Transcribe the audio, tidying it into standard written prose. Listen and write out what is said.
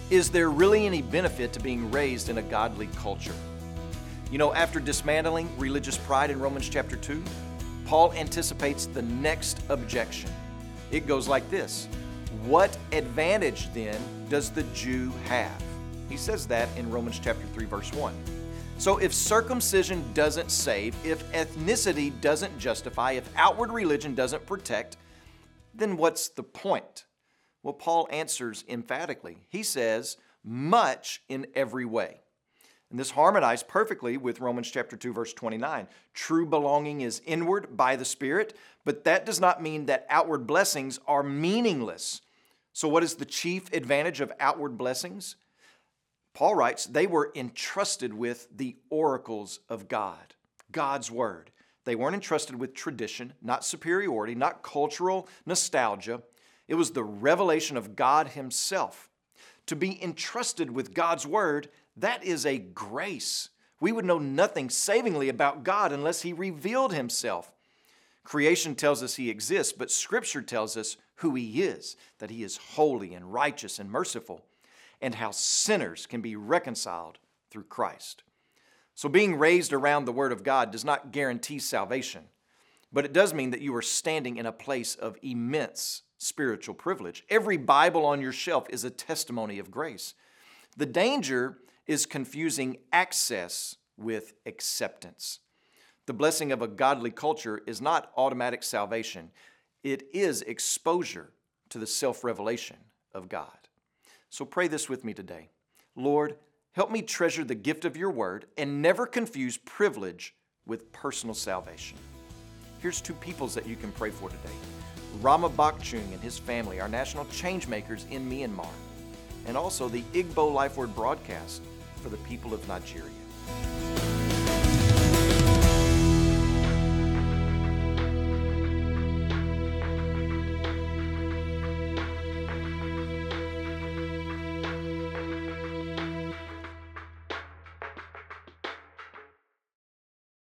Is there really any benefit to being raised in a godly culture? You know, after dismantling religious pride in Romans chapter 2, Paul anticipates the next objection. It goes like this: what advantage then does the Jew have? He says that in Romans chapter 3, verse 1. So if circumcision doesn't save, if ethnicity doesn't justify, if outward religion doesn't protect, then what's the point? Well, Paul answers emphatically. He says, much in every way. And this harmonized perfectly with Romans chapter 2, verse 29. True belonging is inward by the Spirit, but that does not mean that outward blessings are meaningless. So what is the chief advantage of outward blessings? Paul writes, they were entrusted with the oracles of God, God's Word. They weren't entrusted with tradition, not superiority, not cultural nostalgia. It was the revelation of God Himself. To be entrusted with God's Word, that is a grace. We would know nothing savingly about God unless He revealed Himself. Creation tells us He exists, but Scripture tells us who He is, that He is holy and righteous and merciful, and how sinners can be reconciled through Christ. So being raised around the Word of God does not guarantee salvation, but it does mean that you are standing in a place of immense spiritual privilege. Every Bible on your shelf is a testimony of grace. The danger is confusing access with acceptance. The blessing of a godly culture is not automatic salvation. It is exposure to the self-revelation of God. So pray this with me today. Lord, help me treasure the gift of your word and never confuse privilege with personal salvation. Here's two peoples that you can pray for today. Rama Bakchung and his family are national change makers in Myanmar, and also the Igbo Life Word broadcast for the people of Nigeria.